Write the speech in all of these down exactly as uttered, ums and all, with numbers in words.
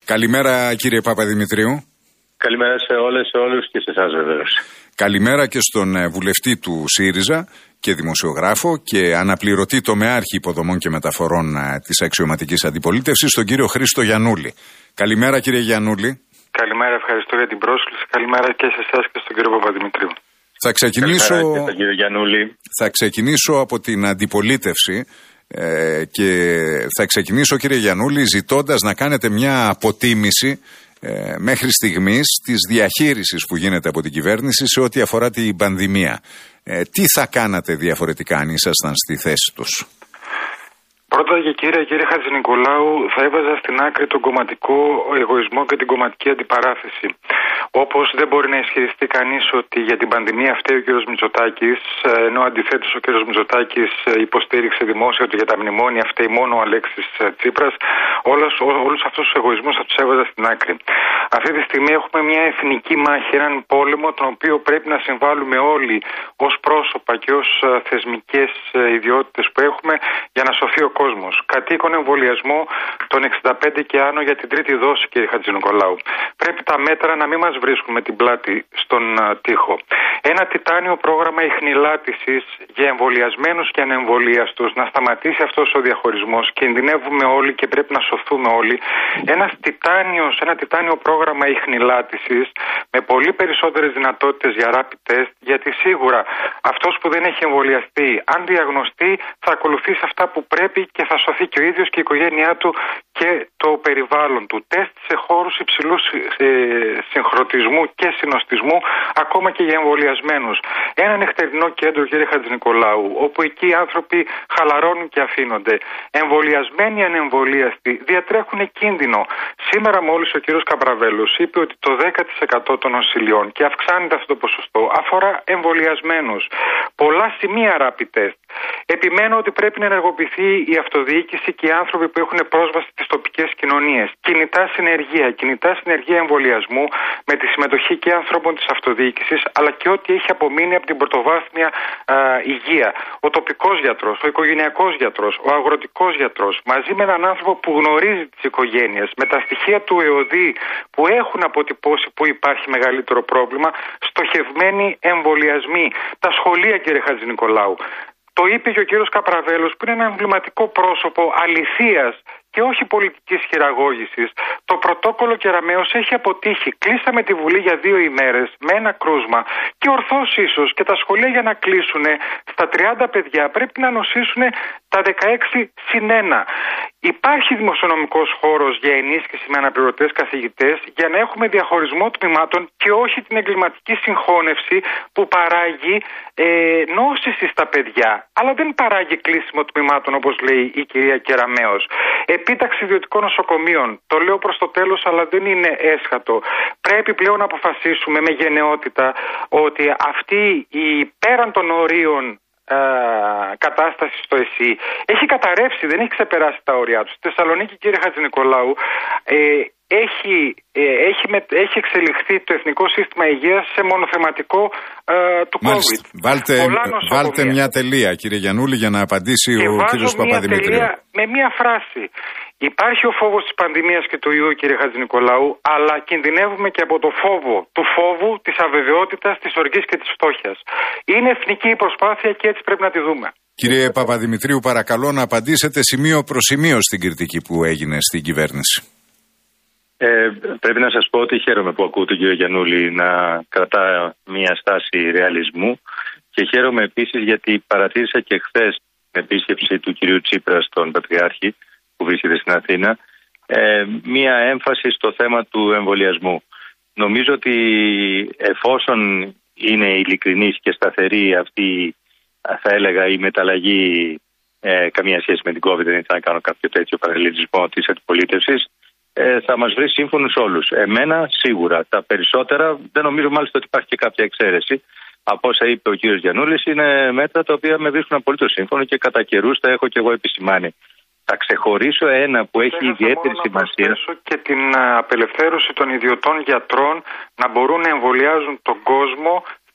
Καλημέρα κύριε Παπαδημητρίου. Καλημέρα σε όλες, σε όλους και σε εσάς βεβαίως. Καλημέρα και στον βουλευτή του ΣΥΡΙΖΑ και δημοσιογράφο και αναπληρωτή τομεάρχη υποδομών και μεταφορών της αξιωματικής αντιπολίτευσης, τον κύριο Χρήστο Γιαννούλη. Καλημέρα κύριε Γιαννούλη. Καλημέρα, ευχαριστώ για την πρόσκληση. Καλημέρα και σε εσάς και στον κύριο Παπαδημητρίου. Θα ξεκινήσω, και τον κύριο Γιαννούλη. θα ξεκινήσω από την αντιπολίτευση ε, και θα ξεκινήσω κύριε Γιαννούλη ζητώντας να κάνετε μια αποτίμηση ε, μέχρι στιγμής της διαχείρισης που γίνεται από την κυβέρνηση σε ό,τι αφορά την πανδημία. Ε, τι θα κάνατε διαφορετικά αν ήσασταν στη θέση τους? Πρώτα και κύριε, κύριε Χατζηνικολάου, θα έβαζα στην άκρη τον κομματικό εγωισμό και την κομματική αντιπαράθεση. Όπως δεν μπορεί να ισχυριστεί κανείς ότι για την πανδημία φταίει ο κύριος Μητσοτάκης, ενώ αντιθέτως ο κύριος Μητσοτάκης υποστήριξε δημόσια ότι για τα μνημόνια φταίει μόνο ο Αλέξης Τσίπρας, όλους, όλους αυτούς τους εγωισμούς θα τους έβαζα στην άκρη. Αυτή τη στιγμή έχουμε μια εθνική μάχη, έναν πόλεμο τον οποίο πρέπει να συμβάλλουμε όλοι ως πρόσωπα και ως θεσμικές ιδιότητες που έχουμε για να σωθεί ο κόσμος. Κατοίκον εμβολιασμό των εξήντα πέντε και άνω για την τρίτη δόση, κύριε Χατζηνικολάου. Πρέπει τα μέτρα να μην μας βρίσκουν με την πλάτη στον uh, τοίχο. Ένα τιτάνιο πρόγραμμα ιχνηλάτησης για εμβολιασμένους και ανεμβολίαστους, να σταματήσει αυτός ο διαχωρισμός. Κινδυνεύουμε όλοι και πρέπει να σωθούμε όλοι. Ένας τιτάνιος, ένα τιτάνιο πρόγραμμα ιχνηλάτησης με πολύ περισσότερες δυνατότητες για rapid test, γιατί σίγουρα αυτός που δεν έχει εμβολιαστεί, αν διαγνωστεί, θα ακολουθήσει αυτά που πρέπει και θα σωθεί και ο ίδιος και η οικογένειά του και το περιβάλλον του. Τεστ σε χώρους υψηλού ε, συγχρονισμού και συνοστισμού, ακόμα και για εμβολιασμένους. Ένα νυχτερινό κέντρο, κύριε Χατζηνικολάου, όπου εκεί οι άνθρωποι χαλαρώνουν και αφήνονται. Εμβολιασμένοι ανεμβολίαστοι διατρέχουν κίνδυνο. Σήμερα μόλις ο κύριος Καπραβέλος είπε ότι το δέκα τοις εκατό των νοσηλειών, και αυξάνεται αυτό το ποσοστό, αφορά εμβολιασμένους. Πολλά σημεία rapid test. Επιμένω ότι πρέπει να ενεργοποιηθεί η αυτοδιοίκηση και οι άνθρωποι που έχουν πρόσβαση στις τοπικές κοινωνίες. Κινητά συνεργεία, κινητά συνεργεία εμβολιασμού με τη συμμετοχή και ανθρώπων της αυτοδιοίκησης, αλλά και ό,τι έχει απομείνει από την πρωτοβάθμια α, υγεία. Ο τοπικός γιατρός, ο οικογενειακός γιατρός, ο αγροτικός γιατρός, μαζί με έναν άνθρωπο που γνωρίζει τις οικογένειες, με τα στοιχεία του ΕΟΔΗ που έχουν αποτυπώσει που υπάρχει μεγαλύτερο πρόβλημα, στοχευμένοι εμβολιασμοί. Τα σχολεία, κύριε Χατζηνικολάου. Το είπε και ο κύριος Καπραβέλος, που είναι ένα εμβληματικό πρόσωπο αληθείας και όχι πολιτικής χειραγώγησης. Το πρωτόκολλο Κεραμέως έχει αποτύχει. Κλείσαμε τη Βουλή για δύο ημέρες με ένα κρούσμα και ορθώς ίσως και τα σχολεία για να κλείσουν στα τριάντα παιδιά πρέπει να νοσήσουν τα δεκαέξι συν ένα. Υπάρχει δημοσιονομικός χώρος για ενίσχυση με αναπληρωτές καθηγητές για να έχουμε διαχωρισμό τμήματων και όχι την εγκληματική συγχώνευση που παράγει ε, νόσηση στα παιδιά, αλλά δεν παράγει κλείσιμο τμήματων όπως λέει η κυρία Κεραμέως. Επίταξη ιδιωτικών νοσοκομείων, το λέω προς το τέλος αλλά δεν είναι έσχατο. Πρέπει πλέον να αποφασίσουμε με γενναιότητα ότι αυτή η πέραν των ορίων Uh, κατάσταση στο ΕΣΥ έχει καταρρεύσει, δεν έχει ξεπεράσει τα όρια του. Στη Θεσσαλονίκη, κύριε Χατζηνικολάου, ε, έχει, ε, έχει, με, έχει εξελιχθεί το Εθνικό Σύστημα Υγείας σε μονοθεματικό ε, του Μάλιστα. COVID. Βάλτε, βάλτε μια τελεία, κύριε Γιαννούλη, για να απαντήσει και ο κύριος Παπαδημητρίου. Με μια φράση. Υπάρχει ο φόβος της πανδημίας και του ιού, κύριε Χατζηνικολάου, αλλά κινδυνεύουμε και από το φόβο του φόβου, της αβεβαιότητας, της οργής και της φτώχειας. Είναι εθνική η προσπάθεια και έτσι πρέπει να τη δούμε. Κύριε Παπαδημητρίου, παρακαλώ να απαντήσετε σημείο προς σημείο στην κριτική που έγινε στην κυβέρνηση. Ε, πρέπει να σας πω ότι χαίρομαι που ακούω τον κύριο Γιαννούλη να κρατά μια στάση ρεαλισμού και χαίρομαι επίσης γιατί παρατήρησα και χθες την επίσκεψη του κυρίου Τσίπρα στον Πατριάρχη που βρίσκεται στην Αθήνα, ε, μία έμφαση στο θέμα του εμβολιασμού. Νομίζω ότι εφόσον είναι ειλικρινής και σταθερή αυτή, θα έλεγα, η μεταλλαγή, ε, καμία σχέση με την COVID, δεν ήθελα να κάνω κάποιο τέτοιο παραλληλισμό της αντιπολίτευσης, ε, θα μας βρει σύμφωνους όλους. Εμένα σίγουρα, τα περισσότερα, δεν νομίζω μάλιστα ότι υπάρχει και κάποια εξαίρεση. Από όσα είπε ο κύριος Γιαννούλης, είναι μέτρα τα οποία με βρίσκουν απολύτως σύμφωνο και κατά καιρούς τα έχω και εγώ επισημάνει. Θα ξεχωρίσω ένα που έχει Θέλω ιδιαίτερη να σημασία. Και την απελευθέρωση των ιδιωτών γιατρών να μπορούν να εμβολιάζουν τον κόσμο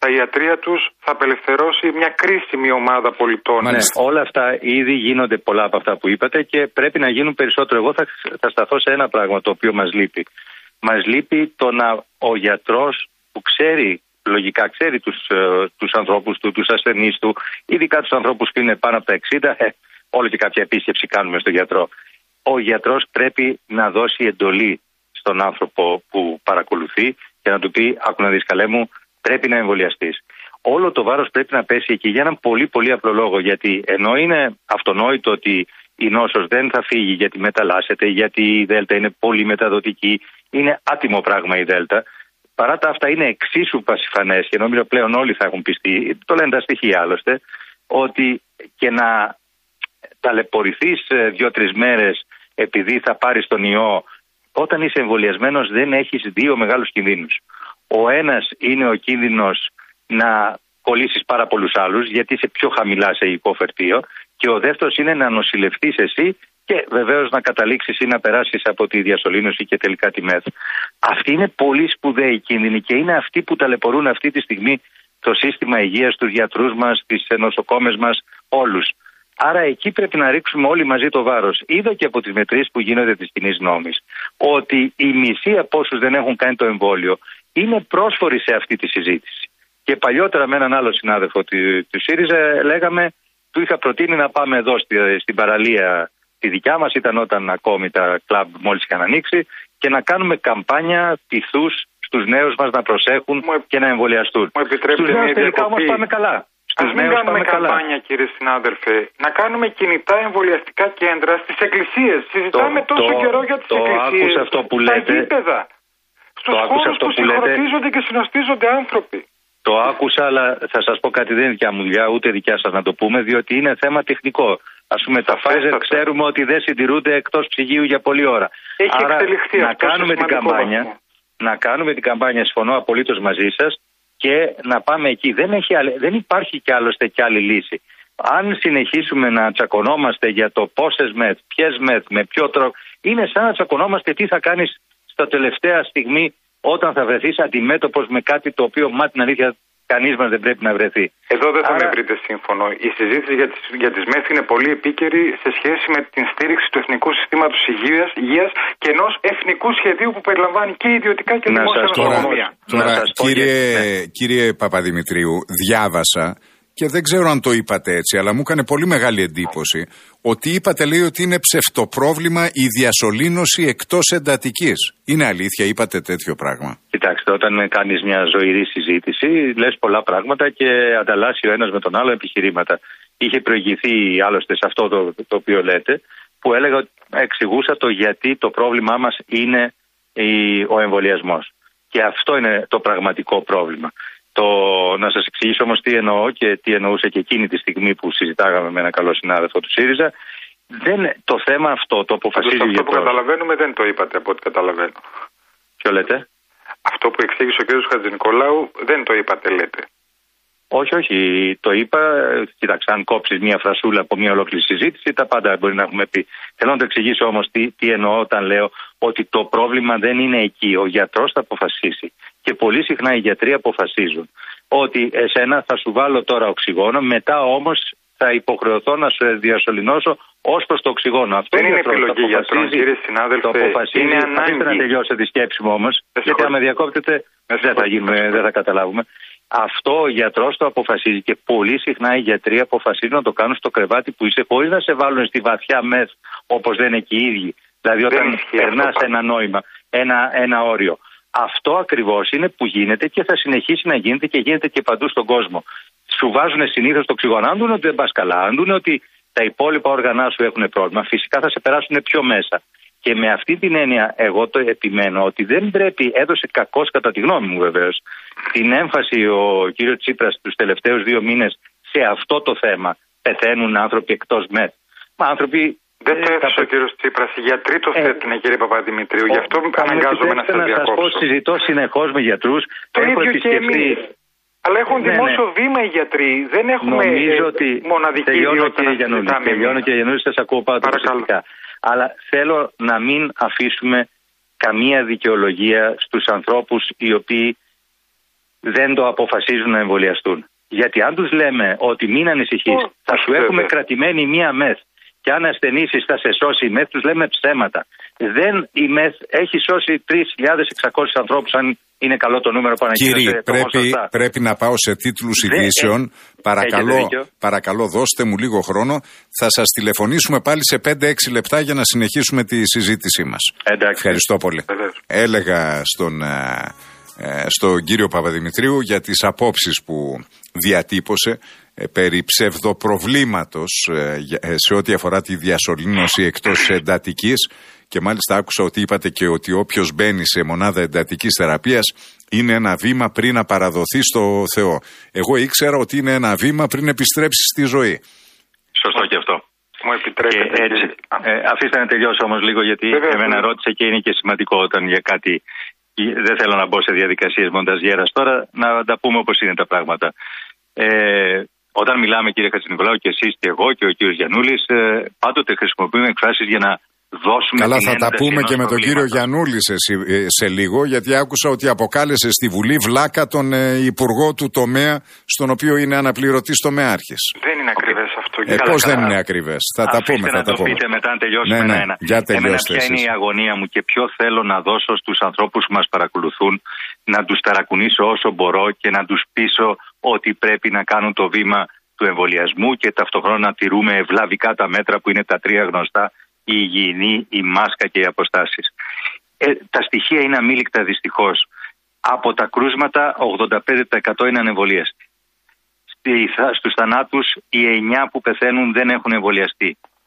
στα ιατρεία τους, θα απελευθερώσει μια κρίσιμη ομάδα πολιτών. Ναι, όλα αυτά ήδη γίνονται, πολλά από αυτά που είπατε, και πρέπει να γίνουν περισσότερο. Εγώ θα, θα σταθώ σε ένα πράγμα το οποίο μας λείπει. Μας λείπει το να ο γιατρός που ξέρει, λογικά ξέρει τους, ε, τους ανθρώπους του, τους ασθενείς του, ειδικά τους ανθρώπους που είναι πάνω από τα εξήντα, ε, όλο και κάποια επίσκεψη κάνουμε στον γιατρό. Ο γιατρός πρέπει να δώσει εντολή στον άνθρωπο που παρακολουθεί και να του πει: άκου να δεις, καλέ μου, πρέπει να εμβολιαστείς. Όλο το βάρος πρέπει να πέσει εκεί για έναν πολύ πολύ απλό λόγο. Γιατί ενώ είναι αυτονόητο ότι η νόσος δεν θα φύγει γιατί μεταλλάσσεται, γιατί η Δέλτα είναι πολύ μεταδοτική, είναι άτιμο πράγμα η Δέλτα. Παρά τα αυτά είναι εξίσου πασιφανές και νομίζω πλέον όλοι θα έχουν πιστεί, το λένε τα στοιχεία άλλωστε, ότι και να ταλαιπωρηθείς δύο-τρεις μέρες επειδή θα πάρεις τον ιό, όταν είσαι εμβολιασμένος δεν έχεις δύο μεγάλους κινδύνους. Ο ένας είναι ο κίνδυνος να κολλήσεις πάρα πολλούς άλλους, γιατί είσαι πιο χαμηλά σε υποφερτίο, και ο δεύτερος είναι να νοσηλευτείς εσύ και βεβαίως να καταλήξεις ή να περάσεις από τη διασωλήνωση και τελικά τη μεθ. Αυτή είναι πολύ σπουδαίοι κίνδυνοι και είναι αυτοί που ταλαιπωρούν αυτή τη στιγμή το σύστημα υγείας, τους γιατρούς μας, τις νοσοκόμες μας, όλους. Άρα εκεί πρέπει να ρίξουμε όλοι μαζί το βάρος. Είδα και από τις μετρήσεις που γίνονται της κοινής νόμης ότι η μισή από όσους δεν έχουν κάνει το εμβόλιο είναι πρόσφοροι σε αυτή τη συζήτηση. Και παλιότερα με έναν άλλο συνάδελφο του, του ΣΥΡΙΖΑ λέγαμε, του είχα προτείνει να πάμε εδώ στη, στην παραλία τη δικιά μας, ήταν όταν ακόμη τα κλαμπ μόλις είχαν ανοίξει, και να κάνουμε καμπάνια πειθούς στους νέους μας να προσέχουν μου, και να εμβολιαστούν. Στους νέους τελικά όμως πάμε καλά. Ας μην κάνουμε καμπάνια, κύριε συνάδελφε, να κάνουμε κινητά εμβολιαστικά κέντρα στις εκκλησίες. Συζητάμε το, τόσο το, καιρό για τις το εκκλησίες, άκουσα αυτό που λέτε, στα γήπεδα, στους χώρους που συγχρονίζονται και συνοστίζονται άνθρωποι. Το άκουσα, αλλά θα σας πω κάτι, δεν είναι δικιά μου δουλειά, ούτε δικιά σας να το πούμε, διότι είναι θέμα τεχνικό. Ας πούμε, τα Pfizer ξέρουμε ότι δεν συντηρούνται εκτός ψυγείου για πολλή ώρα. Έχει Άρα, εξελιχθεί να αυτό κάνουμε την καμπάνια, να κάνουμε την καμπάνια, συμφωνώ απολύτως μαζί σας, και να πάμε εκεί. Δεν, έχει, δεν υπάρχει κι άλλωστε κι άλλη λύση. Αν συνεχίσουμε να τσακωνόμαστε για το πόσες μεθ, ποιες μεθ, με ποιο τρόπο, είναι σαν να τσακωνόμαστε τι θα κάνεις στα τελευταία στιγμή όταν θα βρεθείς αντιμέτωπος με κάτι το οποίο, μα την αλήθεια, κανείς μας δεν πρέπει να βρεθεί. Εδώ δεν θα Άρα... με βρείτε σύμφωνο. Η συζήτηση για τις, για τις ΜΕΘ είναι πολύ επίκαιρη σε σχέση με την στήριξη του Εθνικού Συστήματος Υγείας, υγείας και ενός εθνικού σχεδίου που περιλαμβάνει και ιδιωτικά και δημόσια νοσοκομεία. Τώρα, τώρα κύριε, ναι. κύριε Παπαδημητρίου, διάβασα και δεν ξέρω αν το είπατε έτσι, αλλά μου έκανε πολύ μεγάλη εντύπωση ότι είπατε, λέει, ότι είναι ψευτοπρόβλημα η διασωλήνωση εκτός εντατικής. Είναι αλήθεια, είπατε τέτοιο πράγμα? Κοιτάξτε, όταν κάνεις μια ζωηρή συζήτηση, λες πολλά πράγματα και ανταλλάσσει ο ένας με τον άλλο επιχειρήματα. Είχε προηγηθεί άλλωστε σε αυτό το, το οποίο λέτε, που έλεγα ότι εξηγούσα το γιατί το πρόβλημά μας είναι η, ο εμβολιασμός. Και αυτό είναι το πραγματικό πρόβλημα. Το, να σας εξηγήσω όμως τι εννοώ και τι εννοούσε και εκείνη τη στιγμή που συζητάγαμε με ένα καλό συνάδελφο του ΣΥΡΙΖΑ. Δεν, το θέμα αυτό το αποφασίζει ο γιατρός. Αυτό που καταλαβαίνουμε δεν το είπατε από ό,τι καταλαβαίνω. Ποιο λέτε? Αυτό που εξήγησε ο κ. Χατζηνικολάου δεν το είπατε, λέτε. Όχι, όχι. Το είπα. Κοίταξε, αν κόψεις μια φρασούλα από μια ολόκληρη συζήτηση, τα πάντα μπορεί να έχουμε πει. Θέλω να το εξηγήσω όμως τι, τι εννοώ όταν λέω ότι το πρόβλημα δεν είναι εκεί. Ο γιατρός θα αποφασίσει. Και πολύ συχνά οι γιατροί αποφασίζουν ότι εσένα θα σου βάλω τώρα οξυγόνο, μετά όμως θα υποχρεωθώ να σου διασωληνώσω ως προς το οξυγόνο. Αυτό δεν είναι επιλογή γιατρών, κύριε συνάδελφε. Το αποφασίζει. Είναι ανάγκη. Αφήστε να τελειώσω τη σκέψη μου όμως, γιατί άμα διακόπτετε δεν θα, γίνουμε, δεν θα καταλάβουμε. Αυτό ο γιατρός το αποφασίζει και πολύ συχνά οι γιατροί αποφασίζουν να το κάνουν στο κρεβάτι που είσαι, χωρίς να σε βάλουν στη βαθιά μεθ όπως δεν είναι και οι ίδιοι. Δηλαδή όταν περνάς ένα νόημα, ένα, ένα όριο. Αυτό ακριβώς είναι που γίνεται και θα συνεχίσει να γίνεται και γίνεται και παντού στον κόσμο. Σου βάζουν συνήθως το οξυγόνο. Αν δουν ότι δεν πας καλά, αν δουν ότι τα υπόλοιπα όργανα σου έχουν πρόβλημα, φυσικά θα σε περάσουν πιο μέσα. Και με αυτή την έννοια, εγώ το επιμένω ότι δεν πρέπει, έδωσε κακώς κατά τη γνώμη μου βεβαίως, την έμφαση ο κύριος Τσίπρας τους τελευταίους δύο μήνες σε αυτό το θέμα. Πεθαίνουν άνθρωποι εκτός μεθ. Μα άνθρωποι. Δεν το έθεσε ο κύριος Τσίπρας. Οι γιατροί το θέτουν, ε, κύριε Παπαδημητρίου. Γι' αυτό αναγκάζομαι να σας διακόψω. Να σας πω, συζητώ συνεχώς με γιατρούς. Το ίδιο και εμείς. Αλλά έχουν ναι, δημόσιο ναι. βήμα οι γιατροί. Δεν έχουμε Νομίζω ότι μοναδική ιδιότητα να συζητάμε. Τελειώνω και Γιαννούλη, σας ακούω πάρα προσεκτικά. Αλλά θέλω να μην αφήσουμε καμία δικαιολογία στους ανθρώπους οι οποίοι δεν το αποφασίζουν να εμβολιαστούν. Γιατί αν τους λέμε ότι μην ανησυχείς, oh, θα σου έχουμε βέβαια. κρατημένη μία μεθ και αν ασθενήσεις θα σε σώσει η μεθ, τους λέμε ψέματα. Δεν, η μεθ έχει σώσει τρεις χιλιάδες εξακόσιους ανθρώπους, αν είναι καλό το νούμερο που ανακοίνωσε. Κύριε, πρέπει, πρέπει να πάω σε τίτλους ειδήσεων. Ε, παρακαλώ, παρακαλώ, δώστε μου λίγο χρόνο. Θα σας τηλεφωνήσουμε πάλι σε πέντε έξι λεπτά για να συνεχίσουμε τη συζήτησή μας. Εντάξει. Ευχαριστώ πολύ. Βεβαίως. Έλεγα στον, ε, στον κύριο Παπαδημητρίου για τις απόψεις που διατύπωσε ε, περί ψευδοπροβλήματος ε, σε ό,τι αφορά τη διασωλήνωση εκτός εντατικής. Και μάλιστα άκουσα ότι είπατε και ότι όποιος μπαίνει σε μονάδα εντατικής θεραπείας είναι ένα βήμα πριν να παραδοθεί στο Θεό. Εγώ ήξερα ότι είναι ένα βήμα πριν επιστρέψει στη ζωή. Σωστό και αυτό. Μου επιτρέπετε. Και έτσι, ε, αφήστε να τελειώσω όμως λίγο, γιατί Βέβαια, εμένα ρώτησε και είναι και σημαντικό όταν για κάτι. Δεν θέλω να μπω σε διαδικασίες μονταζιέρας τώρα, να τα πούμε όπως είναι τα πράγματα. Ε, όταν μιλάμε, κύριε Χατζηνικολάου, και εσείς και εγώ και ο κύριος Γιαννούλης, ε, πάντοτε χρησιμοποιούμε εκφράσεις για να δώσουμε. Καλά, θα τα πούμε και με τον κύριο Γιαννούλη σε, σε λίγο, γιατί άκουσα ότι αποκάλεσε στη Βουλή βλάκα τον ε, υπουργό του τομέα, στον οποίο είναι αναπληρωτής τομεάρχης. Δεν είναι ακριβές αυτό. Ε, Πώς δεν είναι ακριβές. Θα τα πούμε. Θα να τα το πούμε. πείτε μετά, αν τελειώσουμε ναι, ναι. ένα. Για Εμένα ποια είναι η αγωνία μου και ποιο θέλω να δώσω στους ανθρώπους που μας παρακολουθούν, να τους ταρακουνήσω όσο μπορώ και να τους πείσω ότι πρέπει να κάνουν το βήμα του εμβολιασμού και ταυτόχρονα να τηρούμε ευλαβικά τα μέτρα που είναι τα τρία γνωστά: η υγιεινή, η μάσκα και οι αποστάσεις. Ε, τα στοιχεία είναι αμήλικτα δυστυχώς. Από τα κρούσματα ογδόντα πέντε τοις εκατό είναι ανεμβολίαστοι. Στους θανάτους οι εννιά που πεθαίνουν δεν έχουν εμβολιαστεί.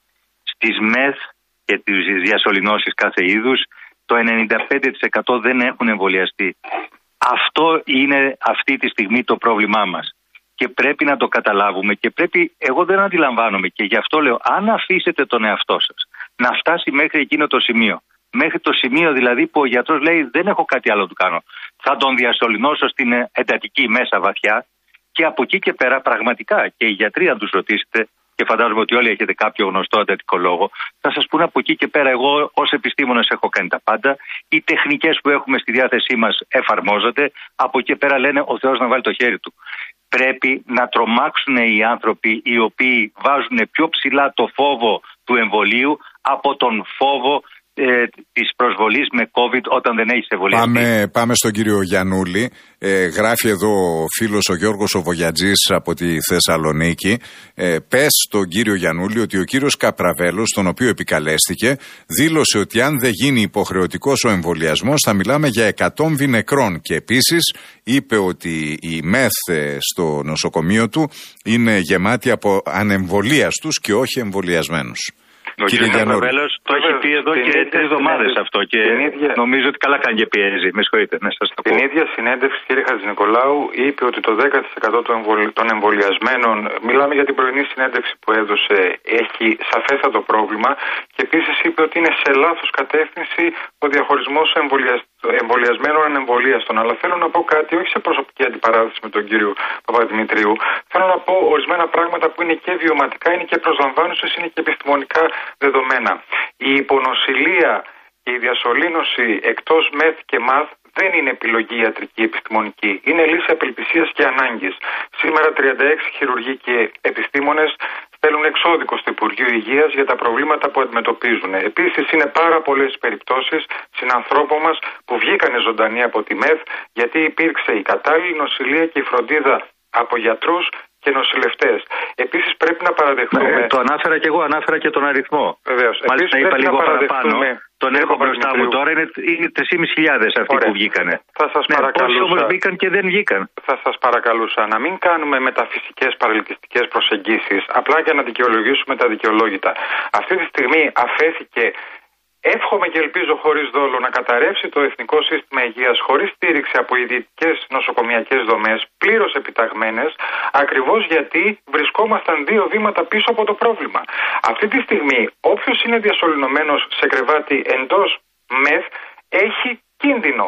Στις μεθ και τις διασωληνώσεις κάθε είδους το ενενήντα πέντε τοις εκατό δεν έχουν εμβολιαστεί. Αυτό είναι αυτή τη στιγμή το πρόβλημά μας. Και πρέπει να το καταλάβουμε και πρέπει, εγώ δεν αντιλαμβάνομαι και γι' αυτό λέω, αν αφήσετε τον εαυτό σας να φτάσει μέχρι εκείνο το σημείο, μέχρι το σημείο δηλαδή που ο γιατρός λέει δεν έχω κάτι άλλο να του κάνω, θα τον διασωληνώσω στην εντατική μέσα βαθιά και από εκεί και πέρα πραγματικά και οι γιατροί αν τους ρωτήσετε, και φαντάζομαι ότι όλοι έχετε κάποιο γνωστό εντατικολόγο, θα σας πούνε από εκεί και πέρα, εγώ ως επιστήμονας έχω κάνει τα πάντα, οι τεχνικές που έχουμε στη διάθεσή μας εφαρμόζονται, από εκεί και πέρα λένε ο Θεός να βάλει το χέρι του. Πρέπει να τρομάξουν οι άνθρωποι οι οποίοι βάζουν πιο ψηλά το φόβο του εμβολίου από τον φόβο ε, της προσβολής με COVID όταν δεν έχεις εμβολιαστεί. Πάμε, πάμε στον κύριο Γιαννούλη. Ε, γράφει εδώ ο φίλος ο Γιώργος ο Βογιατζής από τη Θεσσαλονίκη. Ε, πες στον κύριο Γιαννούλη ότι ο κύριος Καπραβέλος, τον οποίο επικαλέστηκε, δήλωσε ότι αν δεν γίνει υποχρεωτικός ο εμβολιασμός θα μιλάμε για εκατόμβη νεκρών. Και επίσης είπε ότι η ΜΕΘ στο νοσοκομείο του είναι γεμάτη από ανεμβολίαστους και όχι εμβολιασμένους. Ο κ. Καπραβέλος το έχει πει εδώ και τρεις εβδομάδες αυτό και ίδια... νομίζω ότι καλά κάνει και πιέζει. Με συγχωρείτε, να σας το πω. Την ίδια συνέντευξη, κύριε Χατζηνικολάου, είπε ότι το δέκα τοις εκατό των εμβολιασμένων, μιλάμε για την πρωινή συνέντευξη που έδωσε, έχει σαφέστατο πρόβλημα και επίσης είπε ότι είναι σε λάθος κατεύθυνση ο διαχωρισμός εμβολιασμένων ανεμβολίαστων. Αλλά θέλω να πω κάτι, όχι σε προσωπική αντιπαράθεση με τον κύριο Παπαδημητρίου. Θέλω να πω ορισμένα πράγματα που είναι και βιωματικά, είναι και προσλαμβάνουσες, είναι και επιστημονικά δεδομένα. Η υπονοσηλεία και η διασωλήνωση εκτός ΜΕΘ και ΜΑΘ δεν είναι επιλογή ιατρική επιστημονική. Είναι λύση απελπισίας και ανάγκης. Σήμερα τριάντα έξι χειρουργοί και επιστήμονες στέλνουν εξώδικο στο Υπουργείο Υγείας για τα προβλήματα που αντιμετωπίζουν. Επίσης είναι πάρα πολλές περιπτώσεις συνανθρώπων μας που βγήκανε ζωντανοί από τη ΜΕΘ γιατί υπήρξε η κατάλληλη νοσηλεία και η φροντίδα από γιατρούς και νοσηλευτές. Επίσης πρέπει να παραδεχτούμε. Ε, το ανάφερα και εγώ, ανάφερα και τον αριθμό. Βεβαίως. Μάλιστα είπα λίγο παραπάνω. Τον έχω μπροστά μου τώρα, είναι, είναι τρεις χιλιάδες πεντακόσιοι αυτοί Ωραία. που βγήκανε. Θα σας ναι, παρακαλούσα. Πόσοι όμως μπήκαν και δεν βγήκαν. Θα σας παρακαλούσα να μην κάνουμε μεταφυσικές παρελκυστικές προσεγγίσεις, απλά για να δικαιολογήσουμε τα δικαιολόγητα. Αυτή τη στιγμή αφέθηκε. Εύχομαι και ελπίζω χωρίς δόλο να καταρρεύσει το Εθνικό Σύστημα Υγείας χωρίς στήριξη από ιδιωτικές νοσοκομιακές δομές, πλήρως επιταγμένες, ακριβώς γιατί βρισκόμασταν δύο βήματα πίσω από το πρόβλημα. Αυτή τη στιγμή, όποιος είναι διασωληνωμένος σε κρεβάτι εντός ΜΕΘ έχει κίνδυνο.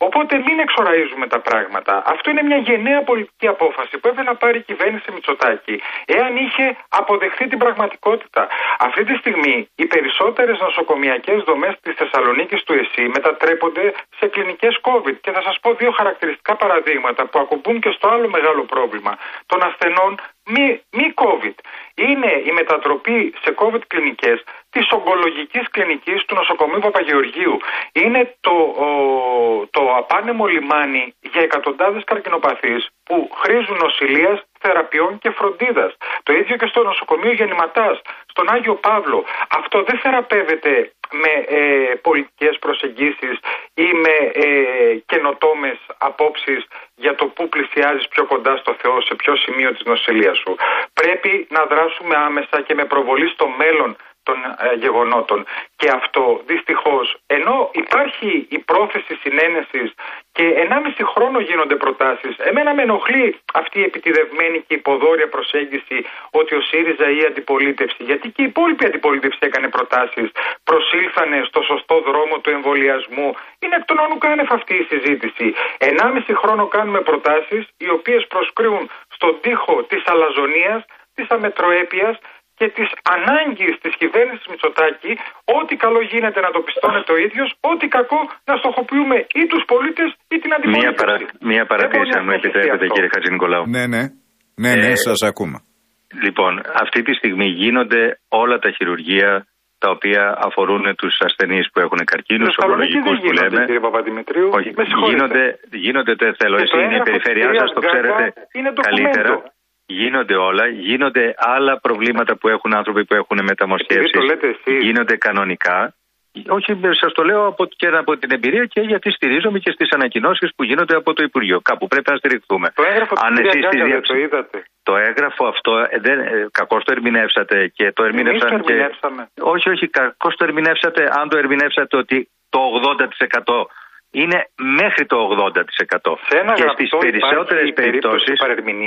Οπότε μην εξοραίζουμε τα πράγματα. Αυτό είναι μια γενναία πολιτική απόφαση που έπρεπε να πάρει η κυβέρνηση Μητσοτάκη, εάν είχε αποδεχθεί την πραγματικότητα. Αυτή τη στιγμή οι περισσότερες νοσοκομιακές δομές της Θεσσαλονίκης του ΕΣΥ μετατρέπονται σε κλινικές COVID. Και θα σας πω δύο χαρακτηριστικά παραδείγματα που ακουμπούν και στο άλλο μεγάλο πρόβλημα των ασθενών μη, μη COVID. Είναι η μετατροπή σε COVID κλινικές της ογκολογικής κλινικής του νοσοκομείου Παπαγεωργίου. Είναι το, ο, το απάνεμο λιμάνι για εκατοντάδες καρκινοπαθείς που χρήζουν νοσηλείας, θεραπείων και φροντίδας. Το ίδιο και στο νοσοκομείο Γεννηματάς, στον Άγιο Παύλο. Αυτό δεν θεραπεύεται με ε, πολιτικές προσεγγίσεις ή με ε, καινοτόμες απόψεις για το πού πλησιάζεις πιο κοντά στο Θεό, σε ποιο σημείο της νοσηλείας σου. Πρέπει να δράσουμε άμεσα και με προβολή στο μέλλον των ε, γεγονότων. Και αυτό δυστυχώς, ενώ υπάρχει η πρόθεση συνένεσης και ενάμιση χρόνο γίνονται προτάσεις, εμένα με ενοχλεί αυτή η επιτηδευμένη και υποδόρια προσέγγιση ότι ο ΣΥΡΙΖΑ ή η αντιπολίτευση, γιατί και η υπόλοιπη αντιπολίτευση έκανε προτάσεις, προσήλθανε στο σωστό δρόμο του εμβολιασμού. Είναι εκ των όνου κάνευ αυτή η συζήτηση. Ενάμιση χρόνο κάνουμε προτάσεις οι οποίες προσκρούν στον τοίχο της αλαζονίας, της αμετροέπειας και της ανάγκης της κυβέρνησης Μητσοτάκη, ό,τι καλό γίνεται να το πιστώνεται ο ίδιος, ό,τι κακό να στοχοποιούμε ή τους πολίτες ή την αντιπολίτευση. Μία, παρα... Μία παρατήρηση, αν μου επιτρέπετε, κύριε Χατζηνικολάου. Ναι, ναι, ναι, ναι ε, σας ακούμε. Λοιπόν, αυτή τη στιγμή γίνονται όλα τα χειρουργεία τα οποία αφορούν τους ασθενείς που έχουν καρκίνους, ογκολογικούς που λέμε. Κύριε Παπαδημητρίου, όχι, γίνονται, γίνονται, δεν θέλω, εσύ είναι η περιφέρειά σας, το ξέρετε καλύτερα. Γίνονται όλα, γίνονται άλλα προβλήματα που έχουν άνθρωποι που έχουν μεταμοσχεύσεις, γίνονται κανονικά. Όχι, σας το λέω από, και από την εμπειρία και γιατί στηρίζομαι και στις ανακοινώσεις που γίνονται από το Υπουργείο. Κάπου πρέπει να στηριχθούμε. Το έγγραφο Αν εσείς Γκάγκα, το είδατε. Το έγγραφο αυτό δεν, κακώς το ερμηνεύσατε και το ερμηνεύσατε. Εμείς το ερμηνεύσαμε. Και, όχι, όχι, κακώς το ερμηνεύσατε. Αν το ερμηνεύσατε ότι το ογδόντα τοις εκατό είναι μέχρι το ογδόντα τοις εκατό. Σε ένα και στις περισσότερες περιπτώσεις.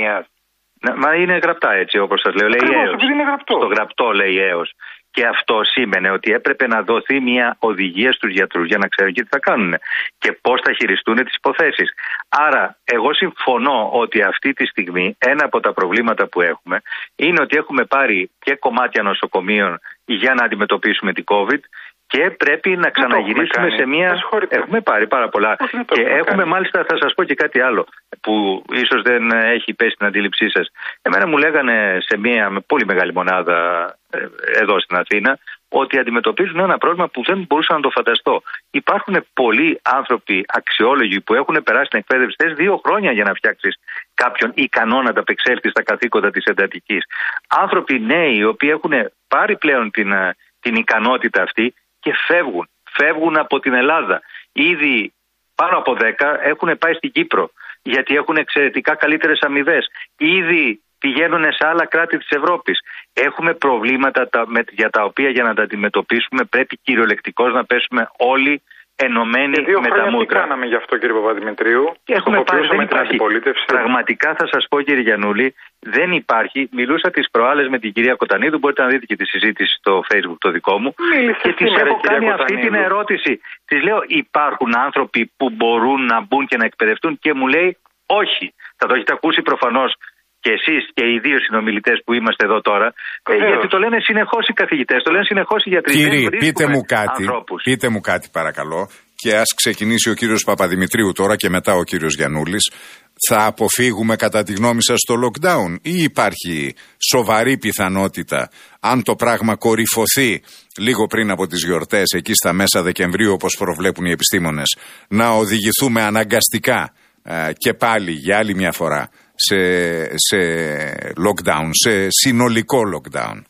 Μα είναι γραπτά έτσι όπως σας λέω. Λέει έως. Στο γραπτό λέει έως. Και αυτό σήμαινε ότι έπρεπε να δοθεί μια οδηγία στους γιατρούς για να ξέρουν και τι θα κάνουν και πώς θα χειριστούν τις υποθέσεις. Άρα εγώ συμφωνώ ότι αυτή τη στιγμή ένα από τα προβλήματα που έχουμε είναι ότι έχουμε πάρει και κομμάτια νοσοκομείων για να αντιμετωπίσουμε την COVID και πρέπει να ξαναγυρίσουμε σε μια... Έχουμε πάρει πάρα πολλά. Και έχουμε κάνει. Μάλιστα, θα σας πω και κάτι άλλο που ίσως δεν έχει πέσει στην αντίληψή σας. Εμένα μου λέγανε σε μια με πολύ μεγάλη μονάδα εδώ στην Αθήνα ότι αντιμετωπίζουν ένα πρόβλημα που δεν μπορούσα να το φανταστώ. Υπάρχουν πολλοί άνθρωποι αξιόλογοι που έχουν περάσει την εκπαίδευση. Θες δύο χρόνια για να φτιάξεις κάποιον ικανό να ταπεξέλθει στα καθήκοντα της εντατικής. Άνθρωποι νέοι οι οποίοι έχουν πάρει πλέον την, την ικανότητα αυτή και φεύγουν. Φεύγουν από την Ελλάδα. Ήδη πάνω από δέκα έχουν πάει στην Κύπρο γιατί έχουν εξαιρετικά καλύτερες αμοιβές. Ήδη πηγαίνουν σε άλλα κράτη της Ευρώπης. Έχουμε προβλήματα τα, με, για τα οποία για να τα αντιμετωπίσουμε πρέπει κυριολεκτικώς να πέσουμε όλοι ενωμένοι με τα μούτρα. Τι κάναμε γι' αυτό, κύριε Παπαδημητρίου? Και έχουμε πάρει, δεν υπάρχει. Πραγματικά θα σας πω, κύριε Γιαννούλη, δεν υπάρχει. Μιλούσα τις προάλλες με την κυρία Κοτανίδου, μπορείτε να δείτε και τη συζήτηση στο Facebook το δικό μου. Μίλησε και της έχω κάνει Κοτανίδου. Αυτή την ερώτηση. Της λέω, υπάρχουν άνθρωποι που μπορούν να μπουν και να εκπαιδευτούν και μου λέει όχι. Θα το έχετε ακούσει προφανώς και εσείς και οι δύο συνομιλητές που είμαστε εδώ τώρα, ε, γιατί το λένε συνεχώς οι καθηγητές, το λένε συνεχώς οι γιατροί. Κύριε, πείτε μου κάτι, πείτε μου κάτι παρακαλώ, και ας ξεκινήσει ο κύριος Παπαδημητρίου τώρα και μετά ο κύριος Γιαννούλης. Θα αποφύγουμε κατά τη γνώμη σας το lockdown ή υπάρχει σοβαρή πιθανότητα, αν το πράγμα κορυφωθεί λίγο πριν από τις γιορτές, εκεί στα μέσα Δεκεμβρίου όπως προβλέπουν οι επιστήμονες, να οδηγηθούμε αναγκαστικά ε, και πάλι για άλλη μια φορά σε, σε lockdown, σε συνολικό lockdown?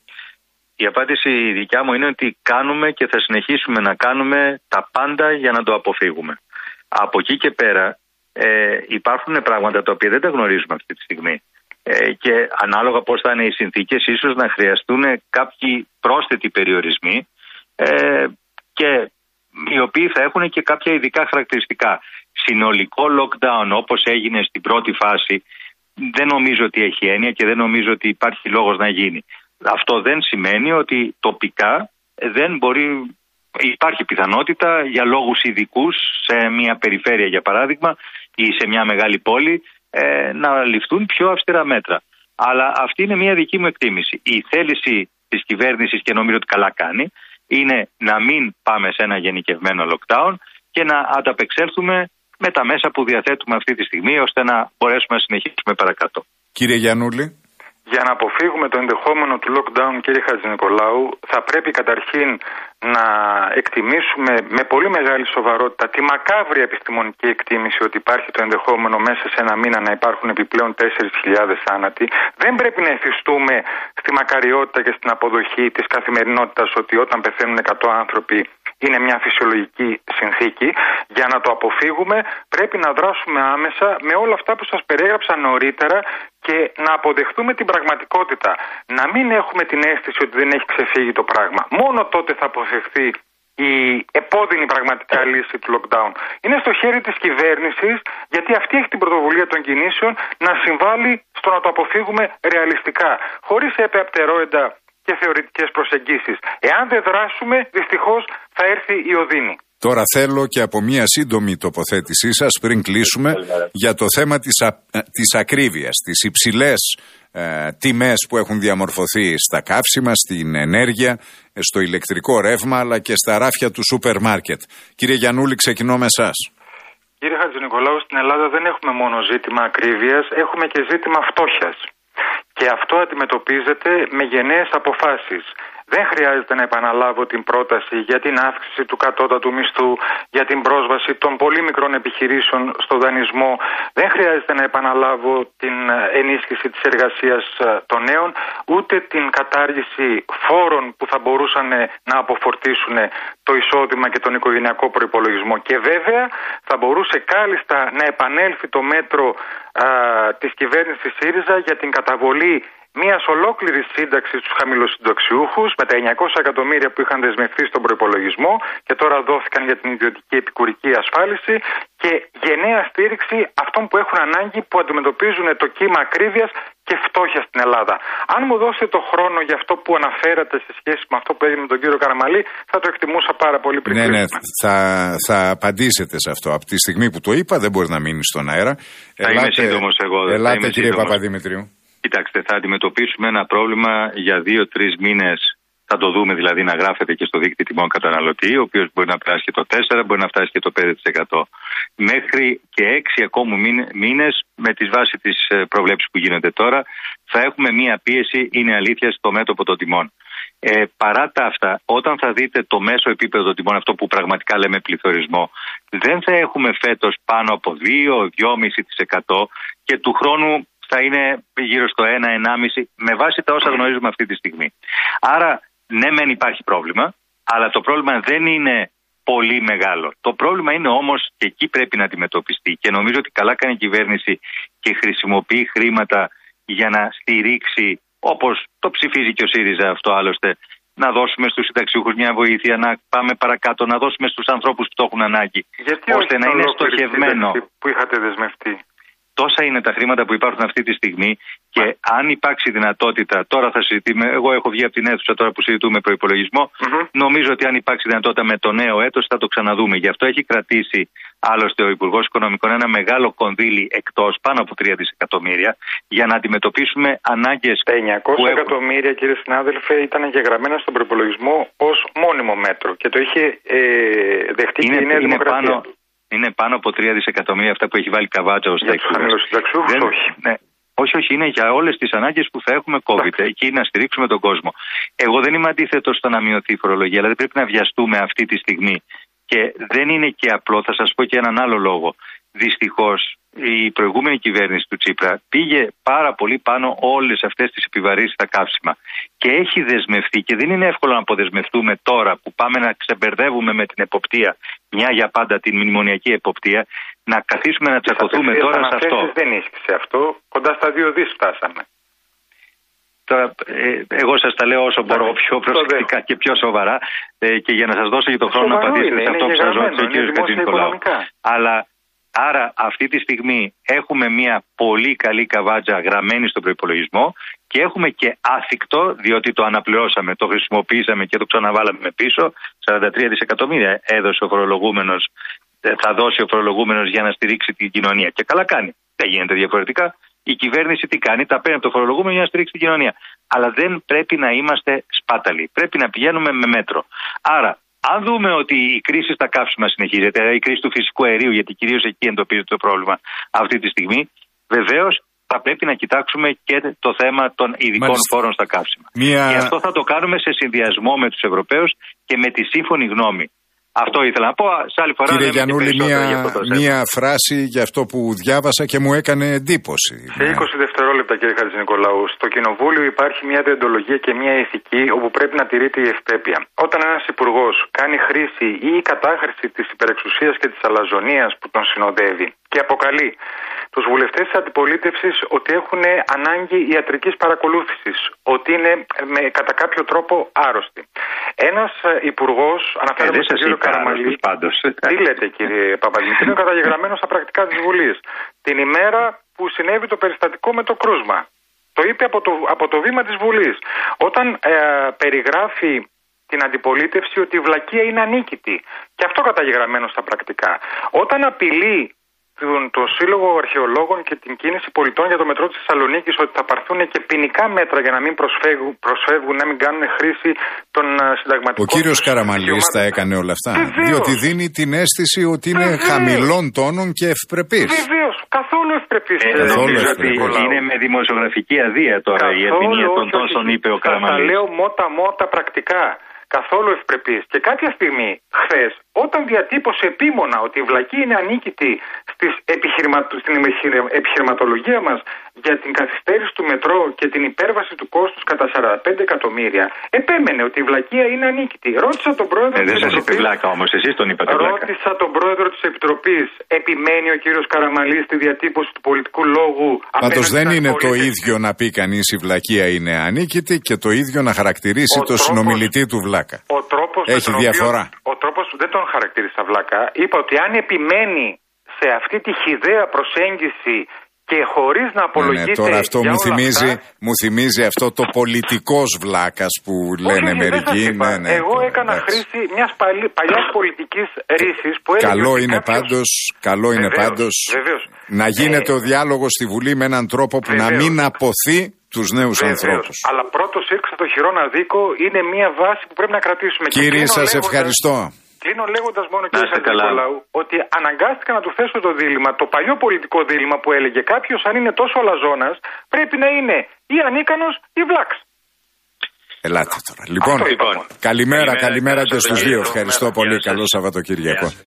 Η απάντηση δικιά μου είναι ότι κάνουμε και θα συνεχίσουμε να κάνουμε τα πάντα για να το αποφύγουμε. Από εκεί και πέρα ε, υπάρχουν πράγματα τα οποία δεν τα γνωρίζουμε αυτή τη στιγμή. Ε, και ανάλογα πώς θα είναι οι συνθήκες, ίσως να χρειαστούν κάποιοι πρόσθετοι περιορισμοί ε, και οι οποίοι θα έχουν και κάποια ειδικά χαρακτηριστικά. Συνολικό lockdown όπως έγινε στην πρώτη φάση δεν νομίζω ότι έχει έννοια και δεν νομίζω ότι υπάρχει λόγος να γίνει. Αυτό δεν σημαίνει ότι τοπικά δεν μπορεί υπάρχει πιθανότητα για λόγους ειδικούς σε μια περιφέρεια για παράδειγμα ή σε μια μεγάλη πόλη ε, να ληφθούν πιο αυστηρά μέτρα. Αλλά αυτή είναι μια δική μου εκτίμηση. Η θέληση της κυβέρνησης, και νομίζω ότι καλά κάνει, είναι να μην πάμε σε ένα γενικευμένο lockdown και να ανταπεξέλθουμε με τα μέσα που διαθέτουμε αυτή τη στιγμή, ώστε να μπορέσουμε να συνεχίσουμε παρακάτω. Κύριε Γιαννούλη. Για να αποφύγουμε το ενδεχόμενο του lockdown, κύριε Χατζηνικολάου, θα πρέπει καταρχήν να εκτιμήσουμε με πολύ μεγάλη σοβαρότητα τη μακάβρια επιστημονική εκτίμηση ότι υπάρχει το ενδεχόμενο μέσα σε ένα μήνα να υπάρχουν επιπλέον τέσσερις χιλιάδες θάνατοι. Δεν πρέπει να εθιστούμε στη μακαριότητα και στην αποδοχή της καθημερινότητας ότι όταν πεθαίνουν εκατό άνθρωποι είναι μια φυσιολογική συνθήκη. Για να το αποφύγουμε πρέπει να δράσουμε άμεσα με όλα αυτά που σας περιέγραψα νωρίτερα και να αποδεχτούμε την πραγματικότητα. Να μην έχουμε την αίσθηση ότι δεν έχει ξεφύγει το πράγμα. Μόνο τότε θα αποφευχθεί η επώδυνη πραγματικά λύση του lockdown. Είναι στο χέρι της κυβέρνησης, γιατί αυτή έχει την πρωτοβουλία των κινήσεων, να συμβάλλει στο να το αποφύγουμε ρεαλιστικά, χωρίς επεαπτερόεντα και θεωρητικές προσεγγίσεις. Εάν δεν δράσουμε, δυστυχώς θα έρθει η οδύνη. Τώρα θέλω και από μια σύντομη τοποθέτησή σας πριν κλείσουμε για το θέμα της, α, της ακρίβειας, τις υψηλές ε, τιμές που έχουν διαμορφωθεί στα καύσιμα, στην ενέργεια, στο ηλεκτρικό ρεύμα αλλά και στα ράφια του σούπερ μάρκετ. Κύριε Γιαννούλη, ξεκινώ με εσάς. Κύριε Χατζηνικολάου, στην Ελλάδα δεν έχουμε μόνο ζήτημα ακρίβειας, έχουμε και ζήτημα φτώχειας. Και αυτό αντιμετωπίζεται με γενναίες αποφάσεις. Δεν χρειάζεται να επαναλάβω την πρόταση για την αύξηση του κατώτατου μισθού, για την πρόσβαση των πολύ μικρών επιχειρήσεων στο δανεισμό. Δεν χρειάζεται να επαναλάβω την ενίσχυση της εργασίας των νέων, ούτε την κατάργηση φόρων που θα μπορούσαν να αποφορτήσουν το εισόδημα και τον οικογενειακό προϋπολογισμό. Και βέβαια θα μπορούσε κάλλιστα να επανέλθει το μέτρο α, της κυβέρνησης ΣΥΡΙΖΑ για την καταβολή μιας ολόκληρης σύνταξης στους χαμηλοσυνταξιούχους με τα εννιακόσια εκατομμύρια που είχαν δεσμευτεί στον προϋπολογισμό και τώρα δόθηκαν για την ιδιωτική επικουρική ασφάλιση, και γενναία στήριξη αυτών που έχουν ανάγκη, που αντιμετωπίζουν το κύμα ακρίβειας και φτώχεια στην Ελλάδα. Αν μου δώσετε το χρόνο για αυτό που αναφέρατε σε σχέση με αυτό που έγινε με τον κύριο Καραμαλή, θα το εκτιμούσα πάρα πολύ πριν. Ναι, ναι, θα, θα απαντήσετε σε αυτό. Από τη στιγμή που το είπα, δεν μπορεί να μείνει στον αέρα. Θα ελάτε, είμαι σύντομος εγώ. Ελάτε, κύριε Παπαδημητρίου. Κοιτάξτε, θα αντιμετωπίσουμε ένα πρόβλημα για δύο-τρεις μήνες. Θα το δούμε δηλαδή να γράφεται και στο δίκτυο τιμών καταναλωτή, ο οποίος μπορεί να περάσει και το τέσσερα τοις εκατό, μπορεί να φτάσει και το πέντε τοις εκατό. Μέχρι και έξι ακόμη μήνες, με τις βάσεις της προβλέψης που γίνεται τώρα, θα έχουμε μία πίεση, είναι αλήθεια, στο μέτωπο των τιμών. Ε, παρά τα αυτά, όταν θα δείτε το μέσο επίπεδο των τιμών, αυτό που πραγματικά λέμε πληθωρισμό, δεν θα έχουμε φέτος πάνω από δύο με δύο κόμμα πέντε τοις εκατό και του χρόνου θα είναι γύρω στο ένα με ένα κόμμα πέντε με βάση τα όσα γνωρίζουμε αυτή τη στιγμή. Άρα, ναι μεν υπάρχει πρόβλημα, αλλά το πρόβλημα δεν είναι πολύ μεγάλο. Το πρόβλημα είναι όμως, και εκεί πρέπει να αντιμετωπιστεί, και νομίζω ότι καλά κάνει η κυβέρνηση και χρησιμοποιεί χρήματα για να στηρίξει, όπως το ψηφίζει και ο ΣΥΡΙΖΑ αυτό άλλωστε, να δώσουμε στους συνταξιούχους μια βοήθεια, να πάμε παρακάτω, να δώσουμε στους ανθρώπους που το έχουν ανάγκη. Γιατί ώστε να είναι στοχευμένο. Που είχατε δεσμευτεί. Τόσα είναι τα χρήματα που υπάρχουν αυτή τη στιγμή, και αν υπάρξει δυνατότητα, τώρα θα συζητήσουμε, εγώ έχω βγει από την αίθουσα τώρα που συζητούμε προϋπολογισμό, mm-hmm. νομίζω ότι αν υπάρξει δυνατότητα με το νέο έτος θα το ξαναδούμε. Γι' αυτό έχει κρατήσει άλλωστε ο Υπουργός Οικονομικών ένα μεγάλο κονδύλι εκτός, πάνω από τρία δισεκατομμύρια, για να αντιμετωπίσουμε ανάγκες. Τα εννιακόσια εκατομμύρια, κύριε συνάδελφε, ήταν εγγεγραμμένα στον προϋπολογισμό ως μόνιμο μέτρο και το είχε ε, δεχτεί είναι, και η Νέα είναι Δημοκρατία. Πάνω, είναι πάνω από τρία δισεκατομμύρια αυτά που έχει βάλει Καβάτσα ως τέξτος. Όχι. Ναι. Όχι, όχι, είναι για όλες τις ανάγκες που θα έχουμε COVID. Εκεί να στηρίξουμε τον κόσμο. Εγώ δεν είμαι αντίθετος στο να μειωθεί η φορολογία, αλλά δεν πρέπει να βιαστούμε αυτή τη στιγμή. Και δεν είναι και απλό, θα σας πω και έναν άλλο λόγο. Δυστυχώς, η προηγούμενη κυβέρνηση του Τσίπρα πήγε πάρα πολύ πάνω όλες αυτές τις επιβαρύνσεις στα καύσιμα. Και έχει δεσμευτεί, και δεν είναι εύκολο να αποδεσμευτούμε τώρα που πάμε να ξεμπερδεύουμε με την εποπτεία, μια για πάντα την μνημονιακή εποπτεία, να καθίσουμε να τσακωθούμε τώρα σε αυτό. Δεν ίσχυσε αυτό, κοντά στα δύο δις φτάσαμε. Τώρα, ε, εγώ σας τα λέω όσο μπορώ πιο προσεκτικά και πιο σοβαρά, ε, και για να σας δώσω και τον χρόνο να απαντήσετε σε αυτό που σας ρώτησε ο κ. Χατζηνικολάου. Αλλά άρα αυτή τη στιγμή έχουμε μια πολύ καλή καβάτζα γραμμένη στον προϋπολογισμό και έχουμε και άθικτο, διότι το αναπληρώσαμε, το χρησιμοποιήσαμε και το ξαναβάλαμε πίσω, σαράντα τρία δισεκατομμύρια έδωσε ο φορολογούμενος, θα δώσει ο φορολογούμενος για να στηρίξει την κοινωνία. Και καλά κάνει. Δεν γίνεται διαφορετικά. Η κυβέρνηση τι κάνει, τα παίρνει από το φορολογούμενο για να στηρίξει την κοινωνία. Αλλά δεν πρέπει να είμαστε σπάταλοι. Πρέπει να πηγαίνουμε με μέτρο. Άρα, αν δούμε ότι η κρίση στα καύσιμα συνεχίζεται, η κρίση του φυσικού αερίου, γιατί κυρίως εκεί εντοπίζεται το πρόβλημα αυτή τη στιγμή, βεβαίως θα πρέπει να κοιτάξουμε και το θέμα των ειδικών Μάλιστα. φόρων στα καύσιμα. Μια... Και αυτό θα το κάνουμε σε συνδυασμό με τους Ευρωπαίους και με τη σύμφωνη γνώμη. Αυτό ήθελα να πω. Σε άλλη φορά. Κύριε Γιαννούλη, μία, μία φράση για αυτό που διάβασα και μου έκανε εντύπωση. Σε είκοσι δευτερόλεπτα, κύριε Χατζηνικολάου, στο Κοινοβούλιο υπάρχει μια διοντολογία και μια ηθική όπου πρέπει να τηρείται η ευπρέπεια. Όταν ένας υπουργός κάνει χρήση ή κατάχρηση της υπερεξουσίας και της αλαζονίας που τον συνοδεύει και αποκαλεί τους βουλευτές της αντιπολίτευσης ότι έχουν ανάγκη ιατρικής παρακολούθησης, ότι είναι με, κατά κάποιο τρόπο άρρωστοι. Ένας υπουργός, αναφέρομαι στον κύριο Καραμαλή, τι λέτε κύριε Παπαδημητρίου, είναι καταγεγραμμένο στα πρακτικά της Βουλής, την ημέρα που συνέβη το περιστατικό με το κρούσμα. Το είπε από το, από το βήμα της Βουλής. Όταν ε, περιγράφει την αντιπολίτευση ότι η βλακεία είναι ανίκητη. Και αυτό καταγεγραμμένο στα πρακτικά. Όταν απειλεί τον, το Σύλλογο Αρχαιολόγων και την Κίνηση Πολιτών για το μετρό της Θεσσαλονίκης ότι θα πάρθουν και ποινικά μέτρα για να μην προσφεύγουν, προσφεύγουν να μην κάνουν χρήση των συνταγματικών. Ο κύριος Καραμαλής τα έκανε όλα αυτά. Βεβαίως. Διότι δίνει την αίσθηση ότι είναι Βεβαίως. χαμηλών τόνων και ευπρεπής. Βεβαίως. Καθόλου ευπρεπής. Ε, νομίζω ότι είναι με δημοσιογραφική αδεία τώρα καθόλου, η ερμηνεία των τόσων είπε ο Καραμαλής. Θα λέω μότα μότα πρακτικά. Καθόλου ευπρεπής. Και κάποια στιγμή, χθες, όταν διατύπωσε επίμονα ότι η βλακεία είναι ανίκητη στις επιχειρημα... στην επιχειρηματολογία μας για την καθυστέρηση του μετρό και την υπέρβαση του κόστους κατά σαράντα πέντε εκατομμύρια, επέμενε ότι η βλακεία είναι ανίκητη. Ρώτησα τον πρόεδρο ε, της Επιτροπής. Δεν σας είπε βλάκα όμως, εσείς τον είπατε βλάκα. Ρώτησα τον πρόεδρο της Επιτροπής. Επιμένει ο κύριος Καραμαλής στη διατύπωση του πολιτικού λόγου. Πάντως δεν είναι το ίδιο να πει κανείς η βλακεία είναι ανίκητη και το ίδιο να χαρακτηρίσει ο το τρόπος... συνομιλητή του βλάκα. Ο τρόπος Έχει διαφορά. Οποίο, ο τρόπος δεν τον χαρακτήρισα βλάκα. Είπα ότι αν επιμένει σε αυτή τη χυδαία προσέγγιση και χωρίς να απολογείται. Ναι, ναι, τώρα αυτό μου θυμίζει, αυτά... μου θυμίζει αυτό το πολιτικός βλάκας που λένε όχι, μερικοί. Ναι, ναι, Εγώ το, έκανα εντάξει. χρήση μιας παλιάς πολιτικής ρήσης που έλεγε. Καλό είναι κάποιος... πάντως, καλό είναι βεβαίως, πάντως βεβαίως. να γίνεται ε... ο διάλογος στη Βουλή με έναν τρόπο που βεβαίως. να μην αποθεί τους νέους βεβαίως. ανθρώπους. Αλλά πρώτος ήρξε το χειρόνα δίκο είναι μια βάση που πρέπει να κρατήσουμε. Κύριε, σας ευχαριστώ. Κλείνω λέγοντας μόνο, κύριε Χατζηνικολάου, ότι αναγκάστηκα να του θέσω το δίλημμα, το παλιό πολιτικό δίλημμα που έλεγε κάποιος αν είναι τόσο αλαζόνας πρέπει να είναι ή ανίκανος ή βλάξ. Ελάτε τώρα. Λοιπόν, λοιπόν καλημέρα, καλημέρα και στους δύο. Ευχαριστώ πολύ. Καλό Σαββατοκύριακο.